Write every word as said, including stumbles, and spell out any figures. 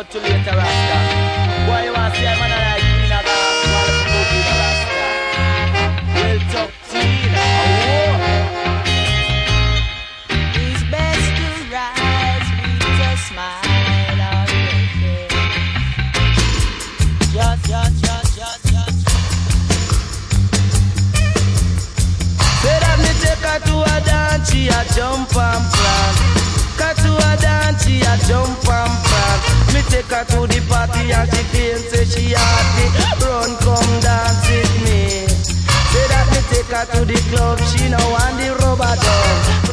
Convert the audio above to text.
too late to Rasta. Why you want to see a man like Queen of Gas while I'm moving a Rasta? Well, talk Tina, oh. It's best to rise with a smile on your face. Just, just, just, just, just. Say that me take her to a dance, she a jump and plant. Cut to a dance, she a jump and plant. Me take her to the party and she claims say she happy. Run, come dance with me. Say that me take her to the club, she no want the rubber dog.